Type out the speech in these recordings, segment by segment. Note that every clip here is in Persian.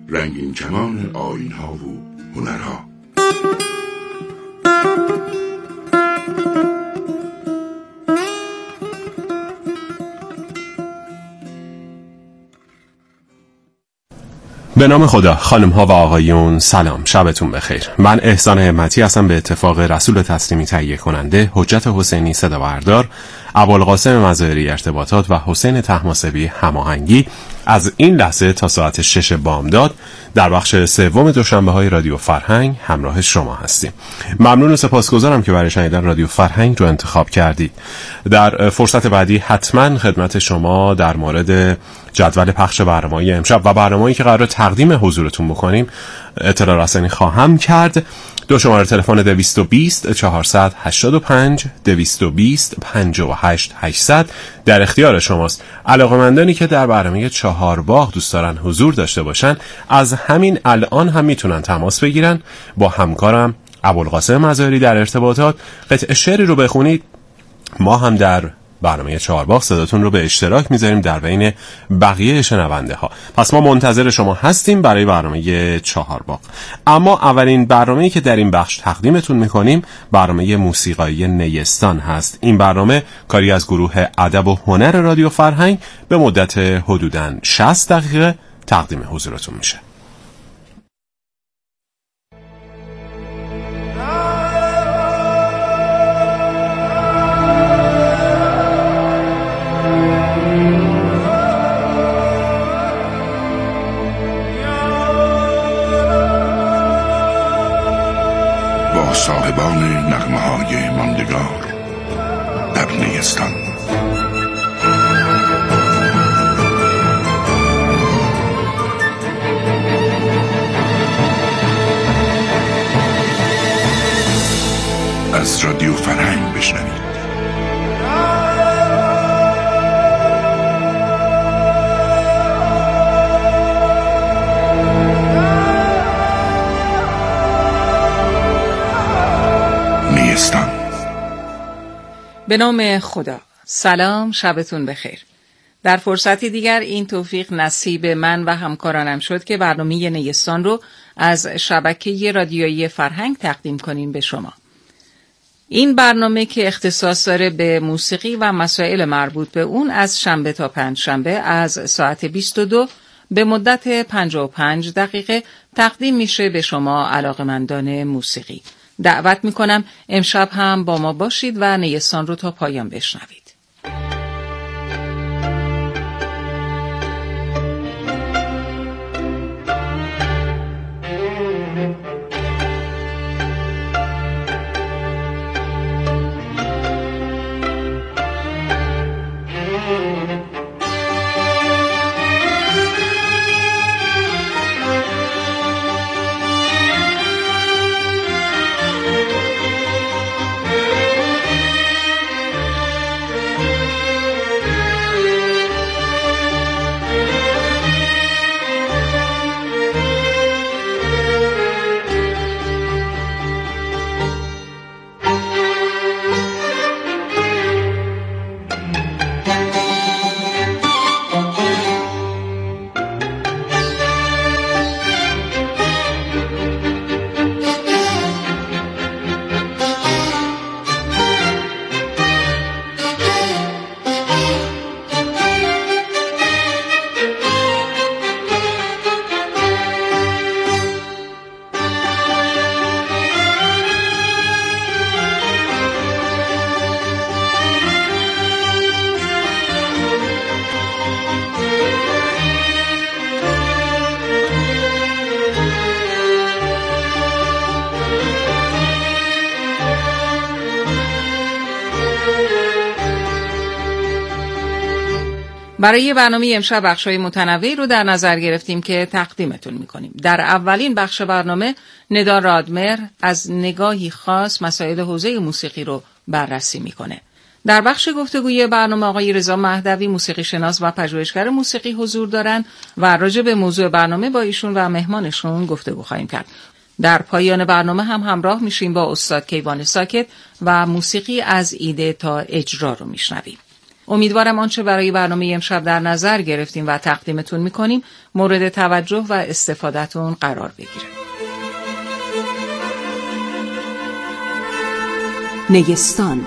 رنگین کمان آیین‌ها و هنرها. به نام خدا. خانم ها و آقایون سلام، شبتون بخیر. من احسان همتی هستم. به اتفاق رسول تسلیمی تهیه کننده، حجت حسینی صدا بردار، ابوالقاسم مظاهری ارتباطات و حسین طهماسبی هماهنگی، از این لحظه تا ساعت 6 بامداد در بخش سوم دوشنبه‌های رادیو فرهنگ همراه شما هستیم. ممنون و سپاسگزارم که برای شنیدن رادیو فرهنگ رو انتخاب کردید. در فرصت بعدی حتما خدمت شما در مورد جدول پخش برنامه‌های امشب و برنامه‌ای که قرار تقدیم حضورتون بکنیم اطلاع رسانی خواهم کرد. دو شماره تلفن 220 485 220 58 800 در اختیار شماست. علاقه‌مندانی که در برنامه چهارباغ دوست دارن حضور داشته باشن از همین الان هم میتونن تماس بگیرن با همکارم ابوالقاسم مظاهری در ارتباطات. قطعه شعری رو بخونید، ما هم در برنامه چهارباغ صداتون رو به اشتراک میذاریم در بین بقیه شنونده ها. پس ما منتظر شما هستیم برای برنامه چهارباغ. اما اولین برنامه‌ای که در این بخش تقدیمتون میکنیم برنامه موسیقایی نیستان هست. این برنامه کاری از گروه ادب و هنر رادیو فرهنگ به مدت حدوداً 60 دقیقه تقدیم حضورتون میشه. صاحبان نغمه‌های ماندگار در نیستان. از رادیو فرهنگ بشنوید. به نام خدا. سلام، شبتون بخیر. در فرصتی دیگر این توفیق نصیب من و همکارانم شد که برنامه نیستان رو از شبکه رادیویی فرهنگ تقدیم کنیم به شما. این برنامه که اختصاص داره به موسیقی و مسائل مربوط به اون از شنبه تا پنجشنبه از ساعت 22 به مدت 55 دقیقه تقدیم میشه به شما علاقه‌مندان موسیقی. دعوت میکنم امشب هم با ما باشید و نیستان رو تا پایان بشنوید. برای برنامه امشب بخش‌های متنوعی رو در نظر گرفتیم که تقدیمتون می‌کنیم. در اولین بخش برنامه ندا رادمر از نگاهی خاص مسائل حوزه موسیقی رو بررسی می‌کنه. در بخش گفتگوی برنامه آقای رضا مهدوی موسیقی شناس و پژوهشگر موسیقی حضور دارن و راجع به موضوع برنامه با ایشون و مهمانشون گفتگو خواهیم کرد. در پایان برنامه هم همراه میشیم با استاد کیوان ساکت و موسیقی از ایده تا اجرا رو میشنویم. امیدوارم آنچه برای برنامه امشب در نظر گرفتیم و تقدیمتون میکنیم مورد توجه و استفادهتون قرار بگیره. نیستان.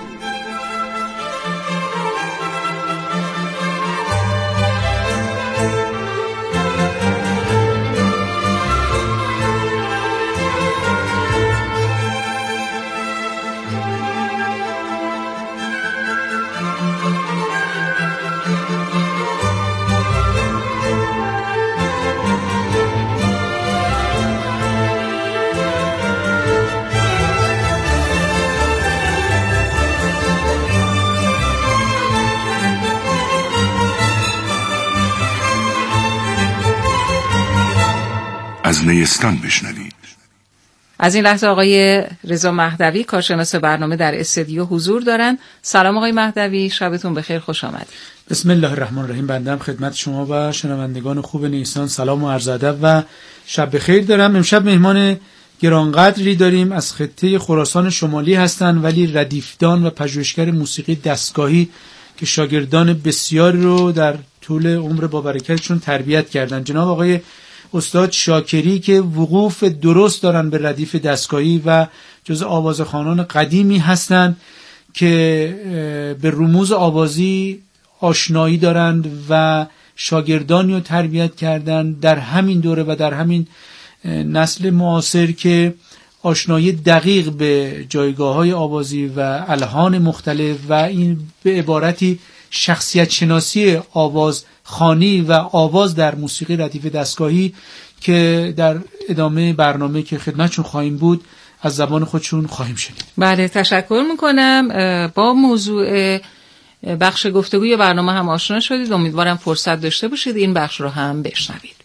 از نیستان بشنوید. از این لحظه آقای رضا مهدوی کارشناس برنامه در استودیو حضور دارن. سلام آقای مهدوی، شبتون بخیر، خوش آمدید. بسم الله الرحمن الرحیم. بنده خدمت شما و شنوندگان خوب نیستان سلام و عرض ادب و شب بخیر دارم. امشب مهمان گرانقدری داریم، از خطه خراسان شمالی هستن ولی ردیفدان و پژوهشگر موسیقی دستگاهی که شاگردان بسیاری رو در طول عمر با برکتشون تربیت کردن. جناب آقای استاد شاکری که وقوف درست دارن به ردیف دستگاهی و جزء آوازخوانان قدیمی هستند که به رموز آوازی آشنایی دارند و شاگردانی رو تربیت کردن در همین دوره و در همین نسل معاصر که آشنایی دقیق به جایگاه‌های آوازی و الحان مختلف و این به عبارتی شخصیت شناسی آواز خوانی و آواز در موسیقی ردیف دستگاهی که در ادامه برنامه که خدمتشون خواهیم بود از زبان خودشون خواهیم شنید. بله، تشکر میکنم. با موضوع بخش گفتگوی برنامه هم آشنا شدید. امیدوارم فرصت داشته باشید این بخش رو هم بشنوید.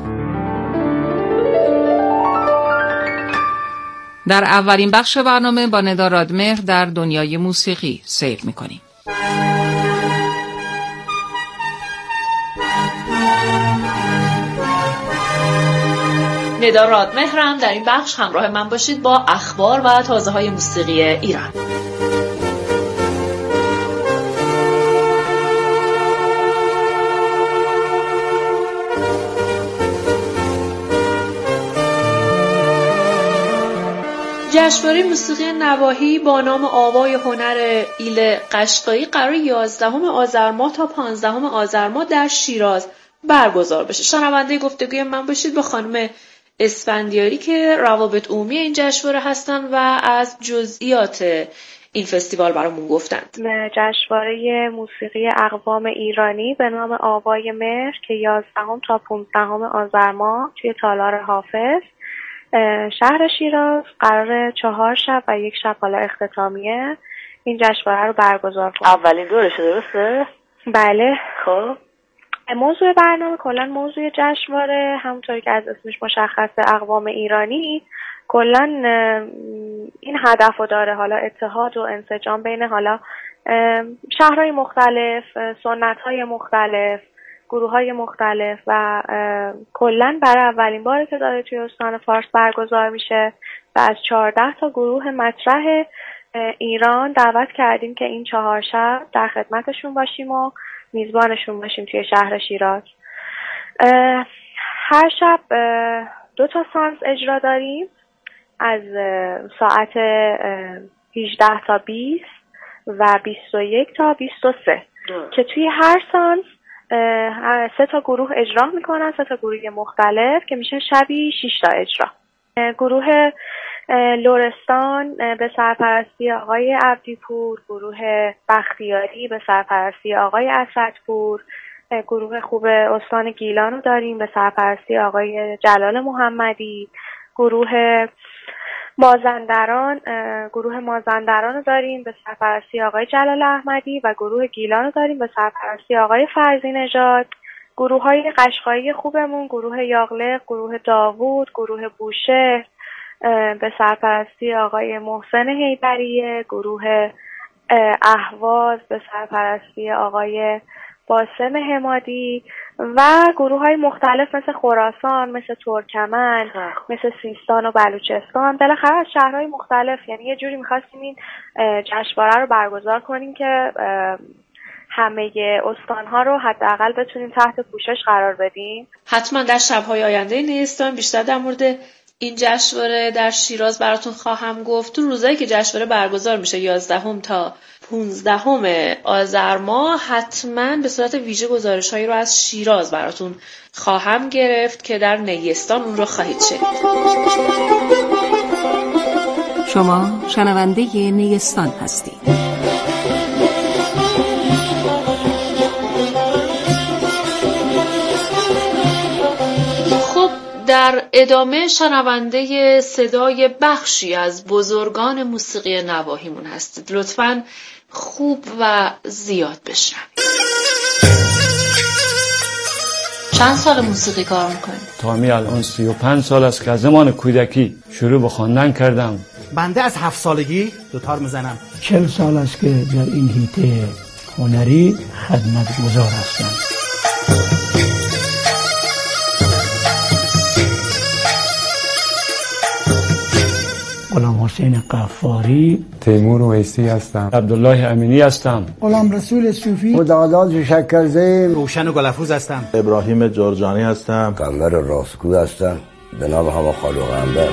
در اولین بخش برنامه با ندا رادمهر در دنیای موسیقی سیر میکنیم. ندا رادمهرم. در این بخش همراه من باشید با اخبار و تازه‌های موسیقی ایران. جشنواره موسیقی نواحی با نام آوای هنر ایل قشقایی قرار 11 آذر ماه تا 15 آذر ماه در شیراز برگزار بشه. شنونده گفتگوی من باشید با خانم اسفندیاری که روابط عمومی این جشنواره هستن و از جزئیات این فستیوال برامون گفتند. جشنواره موسیقی اقوام ایرانی به نام آوای مهر که 11 تا 15 آذر ماه توی تالار حافظ شهر شیراز قرار 4 شب و 1 شب حالا اختتامیه این جشنواره رو برگزار کنه. اولین دورشه درسته؟ بله. خب موضوع برنامه کلا موضوع جشنواره همونطوری که از اسمش مشخصه اقوام ایرانی کلا این هدف رو داره، حالا اتحاد و انسجام بین حالا شهرهای مختلف، سنت‌های مختلف، گروه‌های مختلف و کلا برای اولین باره که داره توی استان فارس برگزار میشه و از 14 تا گروه مطرح ایران دعوت کردیم که این 4 شب در خدمتشون باشیم و میزبانشون باشیم توی شهر شیراز. هر شب 2 تا سانس اجرا داریم از ساعت 18 تا 20 و 21 تا 23 که توی هر سانس 3 تا گروه اجرا میکنن، 3 تا گروه مختلف که میشه شبی 6 تا اجرا. گروه لرستان به سرپرستی آقای عبدیپور، گروه بختیاری به سرپرستی آقای اسدپور، گروه خوب استان گیلان رو داریم به سرپرستی آقای جلال محمدی، گروه مازندران رو داریم به سرپرستی آقای جلال احمدی و گروه گیلان رو داریم به سرپرستی آقای فرزی نژاد. گروه‌های قشقایی خوبمون گروه یاغلق، گروه داوود، گروه بوشهر به سرپرستی آقای محسن حیدریه، گروه اهواز به سرپرستی آقای باسم حمادی و گروه‌های مختلف مثل خراسان، مثل ترکمن، مثل سیستان و بلوچستان، بالاخره از شهرهای مختلف. یعنی یه جوری می‌خواستیم این جشنواره رو برگزار کنیم که همه استانها رو حداقل بتونیم تحت پوشش قرار بدیم. حتما در شب‌های آینده نیستان بیشتر در مورد این جشنواره در شیراز براتون خواهم گفت. تو روزایی که جشنواره برگزار میشه 11 تا 15 آذر ماه حتما به صورت ویژه گزارش‌هایی رو از شیراز براتون خواهم گرفت که در نیستان اون رو خواهید شنید. شما شنونده نیستان هستید. در ادامه شنونده صدای بخشی از بزرگان موسیقی نواحیمون هستید. لطفاً خوب و زیاد بشنوید. چند سال موسیقی کار میکنید؟ تا الان 35 سال است که از زمان کودکی شروع به خواندن کردم. بنده از 7 سالگی دوتار میزنم. 40 سال است که در این حیطه هنری خدمت گزار هستم. غلام حسین قفاری، تیمور ویسی هستم. عبدالله امینی هستم. غلام رسول صوفی، مدعلال شکرزی، روشن گلفوز هستم. ابراهیم جرجانی هستم. قنبر راستگو هستم. به نام همه خالو قنبر.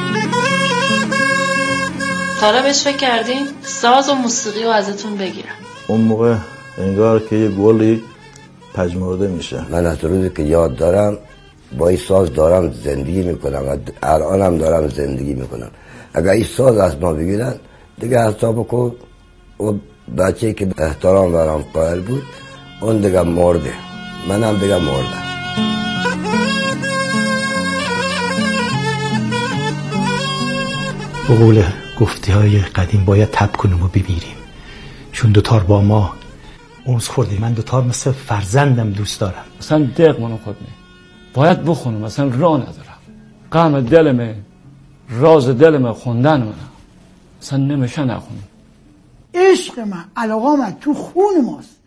حالا بهش فکر کردین ساز و موسیقی رو ازتون بگیرم؟ اون موقع انگار که یه گلی پژمرده میشه. من از روزی که یاد دارم با این ساز دارم زندگی میکنم و الانم دارم زندگی میکنم. اگر این ساز از ما بگیرن دیگه حساب کن اون بچه‌ای که احترام برام قائل بود اون دیگه مرده، منم دیگه مردم. به قول گفته‌های قدیم باید تب کنیم و بمیریم، چون دوتار با ما اونس خوردیم. من دوتار مثل فرزندم دوست دارم. اصلا دق منو خود نه باید بخونم، اصلا راه ندارم. غم دلمه، راز دلمه، خوندن منم اصلا نمیشه نخونم. عشق من، علاقه من تو خون ماست.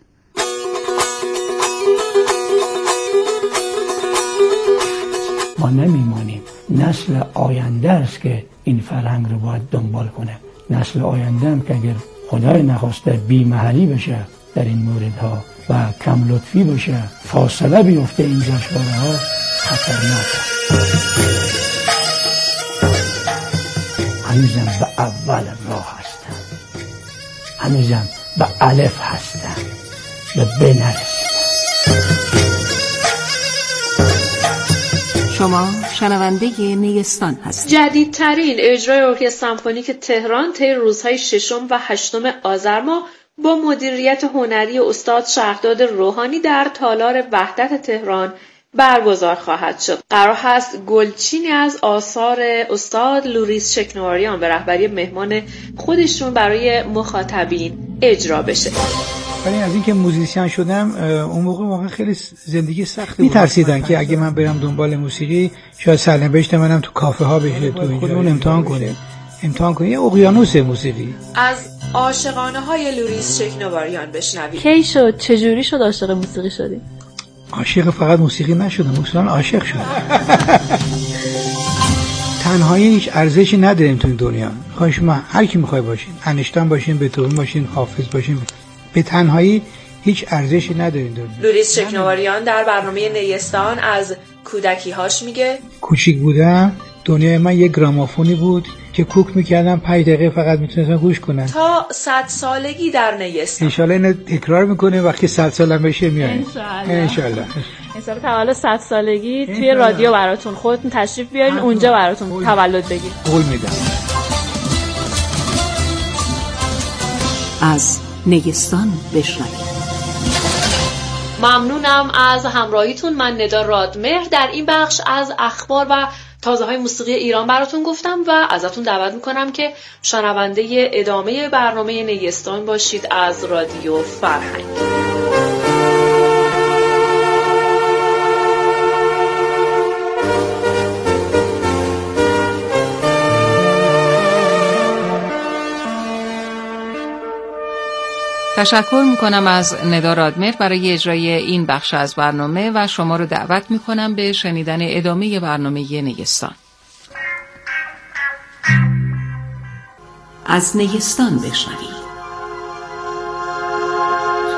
ما نمیمانیم. نسل آینده است که این فرهنگ رو باید دنبال کنه. نسل آینده هم که اگر خدای نخواسته بی محلی بشه در این موردها و کم لطفی بشه، فاصله بیفته این جشنواره ها، خطرناکه. هنوزم به اول راه هستم، هنوزم به الف هستم، به ب نرسیدم. شما شنونده نیستان هستید. جدیدترین اجرای ارکستر سمفونیک تهران طی روزهای 6 و 8 آذر ماه با مدیریت هنری استاد شهرداد روحانی در تالار وحدت تهران برگزار خواهد شد. قرار هست گلچینی از آثار استاد لوریس شکنواریان به رهبری مهمان خودشون برای مخاطبین اجرا بشه. ولی از اینکه موزیسین شدم اون موقع واقعا خیلی زندگی سختی بود. میترسیدن که اگه من برم دنبال موسیقی شاید سرنوشت منم تو کافه ها بشه، تو خودمون امتحان کنیم. یه اقیانوس موسیقی. از عاشقانه های لوریس شکنواریان بشنوید. کی شد؟ چجوری شد عاشق موسیقی شدی؟ عاشق فقط موسیقی نشدم، اصلا عاشق شدم. تنهایی هیچ ارزشی نداریم تو دنیا. خواهی شما هر کی میخوای باشین، انیشتین باشین، بتوون باشین، حافظ باشین، به تنهایی هیچ ارزشی ندارین دنیا. لوریس شکنواریان در برنامه نیستان از کودکی‌هاش میگه کوچیک بودم دنیای من یک گرامافونی بود که کوک میکردم 5 دقیقه فقط میتونستم گوش کنم. تا 100 سالگی در نیستان. انشالله اینو تکرار میکنیم وقتی 100 سالم بشه میایم. انشالله تا حالا 100 سالگی توی رادیو براتون خودتون تشریف بیارین اونجا براتون تولد بگیر. قول میدم. از نیستان بشنوید. ممنونم از همراهیتون. من ندا رادمهر در این بخش از اخبار و تازه‌های موسیقی ایران براتون گفتم و ازتون دعوت میکنم که شنونده ادامه برنامه نیستان باشید از رادیو فرهنگ. تشکر میکنم از ندا رادمهر برای اجرای این بخش از برنامه و شما رو دعوت میکنم به شنیدن ادامه برنامه نیستان. از نیستان بشنوید.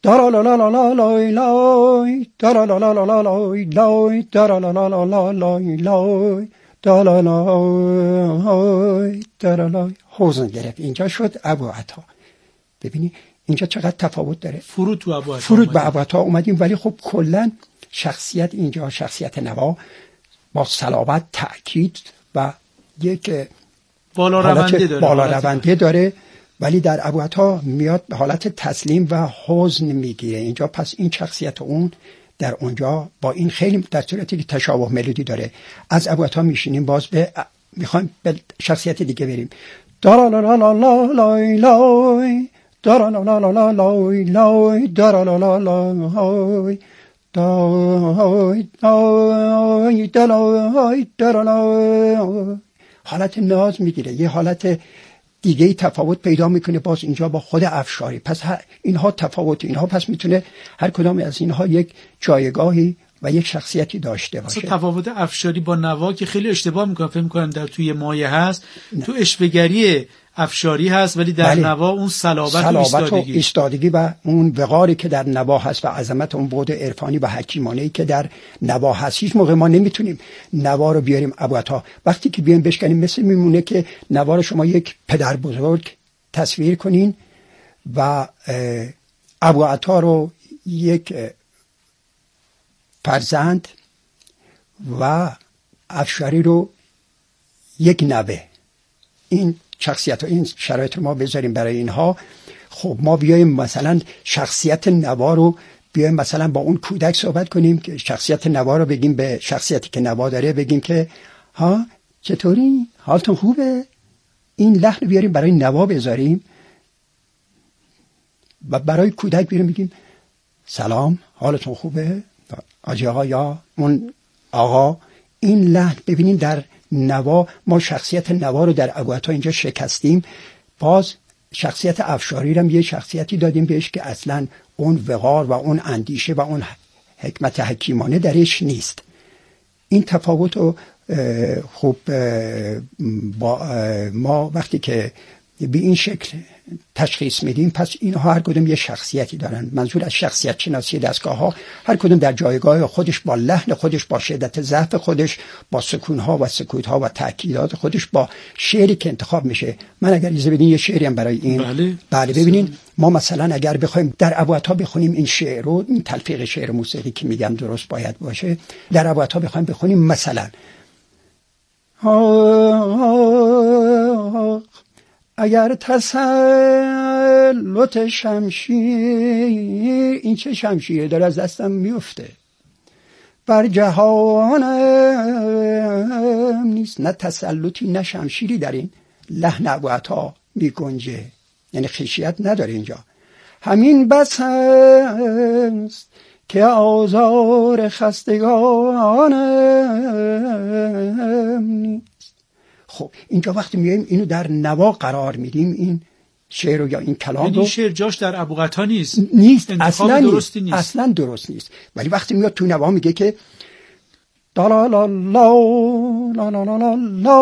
دارا لا لا لا لا لای لای دارا لا لا لا لا لای لای دارا لا لا لا لا لای لای دارا لای دارا لای. حزن گرفت. اینجا شد ابوعطا. ببینی اینجا چقدر تفاوت داره. فرود تو ابوعطا، فرود به ابوعطا اومدیم، ولی خب کلا شخصیت اینجا، شخصیت نوا با صلابت، تأکید و یک بالا رونده داره، ولی در ابوعطا میاد به حالت تسلیم و حزن میگیره. اینجا پس این شخصیت اون در اونجا با این خیلی در صورتی که تشابه ملودی داره. از ابوعطا میشینیم باز به میخوایم به شخصیت دیگه بریم. دارا لا لا لا لا لای لای دارا لا لا لا لا لای لای دارا لا لا لا دای دای دای دای. حالت ناز میگیره، یه حالت دیگه تفاوت پیدا میکنه باز اینجا با خود افشاری. پس اینها تفاوت، اینها پس میتونه هر کدام از اینها یک جایگاهی و یک شخصیتی داشته باشه. تفاوت افشاری با نوا که خیلی اشتباه میکنن، فکر میکنن در توی مایه هست، تو اشوه‌گری افشاری هست، ولی در نوا اون صلابت و ایستادگی و اون وقاری که در نوا هست و عظمت اون بعد عرفانی و حکیمانه‌ای که در نوا هست. هیچ موقع ما نمیتونیم نوا رو بیاریم ابوعطا. وقتی که بیایم بشکنیم مثل میمونه که نوا رو شما یک پدر بزرگ تصویر کنین و ابوعطا رو یک فرزند و افشاری رو یک نوه. این شخصیت و این شرایط رو ما بذاریم برای اینها. خب ما بیایم مثلا شخصیت نوا رو بیایم مثلا با اون کودک صحبت کنیم که شخصیت نوا رو بگیم به شخصیتی که نوا داره، بگیم که ها چطوری، حالتون خوبه؟ این لحن بیاریم برای نوا بذاریم و برای کودک بیاریم بگیم سلام، حالتون خوبه آجی آقا یا اون آقا. این لحن ببینیم در نوا ما شخصیت نوا رو در ابوعطا اینجا شکستیم. باز شخصیت افشاری رو یه شخصیتی دادیم بهش که اصلا اون وقار و اون اندیشه و اون حکمت حکیمانه درش نیست. این تفاوت رو خوب با ما وقتی که به این شکل تشخیص میدیم، پس اینها هر کدوم یه شخصیتی دارن. منظور از شخصیت شناسی دستگاه ها هر کدوم در جایگاه خودش، با لحن خودش، با شدت ضعف خودش، با سکون ها و سکوت ها و تأکیدات خودش، با شعری که انتخاب میشه. من اگر اجازه بدین یه شعری هم برای این بله ببینین، ما مثلا اگر بخوایم در ابوعطا بخونیم این شعر رو، این تلفیق شعر موسیقی که میگم درست باید باشه، در ابوعطا بخوایم بخونیم مثلا اگر تسلط شمشیر، این چه شمشیره داره از دستم میفته، بر جهانم نیست. نه تسلطی نه شمشیری در این لحن ابوعطا میگنجه، یعنی خشیت نداره اینجا. همین بس است که آزار خستگانم نیست. خب اینجا وقتی میایم اینو در نوا قرار میدیم، این شعر یا این کلام رو، این شعر جاش در ابوعطا نیست اصلا درستی نیست، اصلا درست نیست. ولی وقتی میاد تو نوا میگه که لا لا لا لا لا لا لا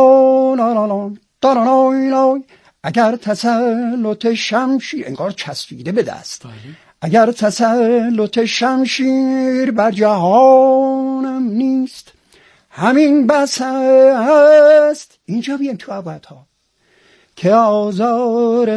لا لا اگر تسلط شمشیر، انگار چسبیده به دست، اگر تسلط شمشیر بر جهانم نیست، همین بس است. اینجا بیایم تو ابوعطا که آزار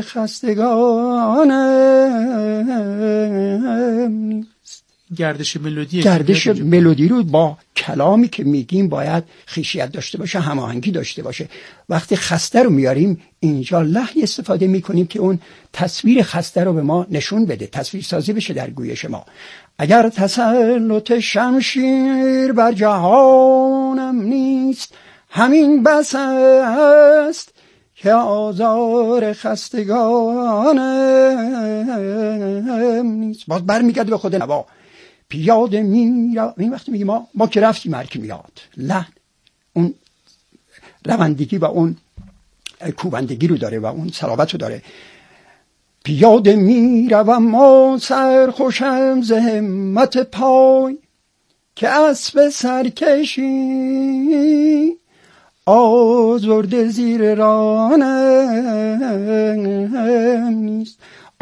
خستگانم نیست. گردش ملودی رو با کلامی که میگیم باید خشیت داشته باشه، هماهنگی داشته باشه. وقتی خسته رو میاریم اینجا لحنی استفاده میکنیم که اون تصویر خسته رو به ما نشون بده، تصویر سازی بشه در گویش ما. اگر تسلط شمشیر بر جهانم نیست، همین بس است که آزار خستگانم نیست. باز برمیگرده به خود نوا. پیاده میرم، این وقتی میگه ما که رفتیم هر کی میاد، لحن اون روندگی و اون کوبندگی رو داره و اون صلابت رو داره. پیاده میروم ما سرخوشم ز همت پای، که اسب سرکشی آزرده زیر رانم نیست.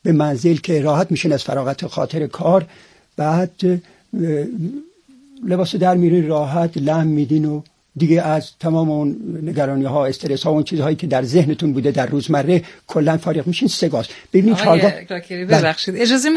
به منزل که راحت میشین از فراغت خاطر کار. بعد لباس در میرین راحت لم میدین و دیگه از تمام اون نگرانی ها، استرس ها، اون چیزهایی که در ذهنتون بوده در روزمره کلا فارغ میشین. 3 گاز. ببینید چهارگاه. ببخشید اجازه